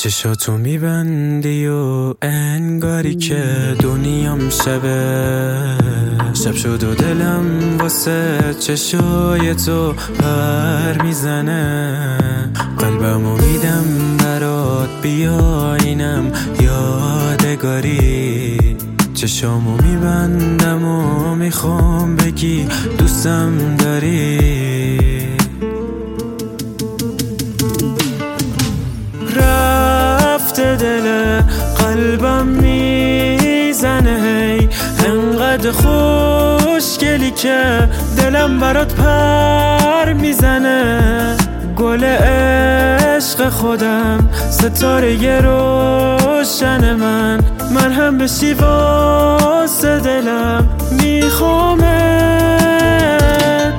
چشاتو میبندی و انگاری که دنیام شب شد و دلم واسه چشای تو پر میزنه. قلبمو میدم برات بیاینم یادگاری. چشامو میبندم و میخوام بگی دوستم داری. رفته دل قلبم میزنه هی، انقدر خوشگلی که دلم برات پر میزنه. گل عشق خودم، ستاره روشن من هم بشی واسه دلم میخوامت.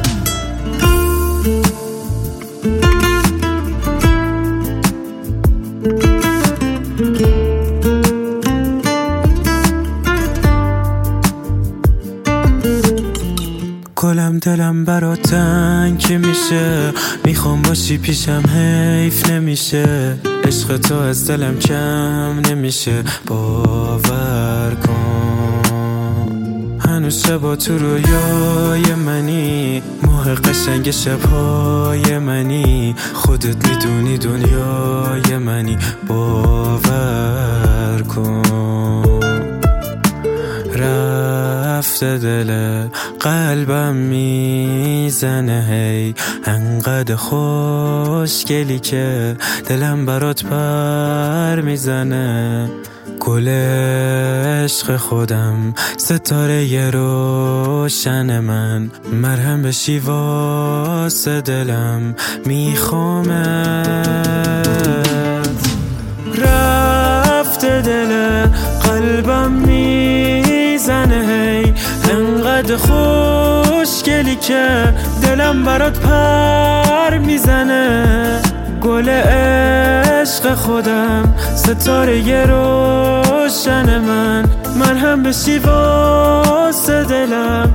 گلم دلم برات تنگ میشه، میخوام باشی پیشم حیف نمیشه. عشق تو از دلم کم نمیشه، باور کن. هنوز شبا تو رویای منی، ماه قشنگ شبهای منی. خودت میدونی دنیای منی، باور کن. رفته دل قلبم میزنه هی، انقدر خوشگلی که دلم برات پر میزنه. گل عشق خودم، ستاره روشن من، مرهم بشی واسه دلم میخوامت. رفته دل قلبم میزنه هی، انقدر خوشگلی که دلم برات پر میزنه. گل عشق خودم، ستاره روشن من هم بشی واسه دلم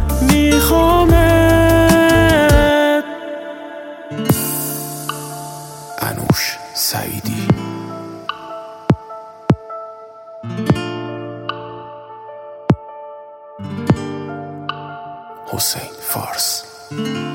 میخوامت. انوش سعیدی. حسین فارس.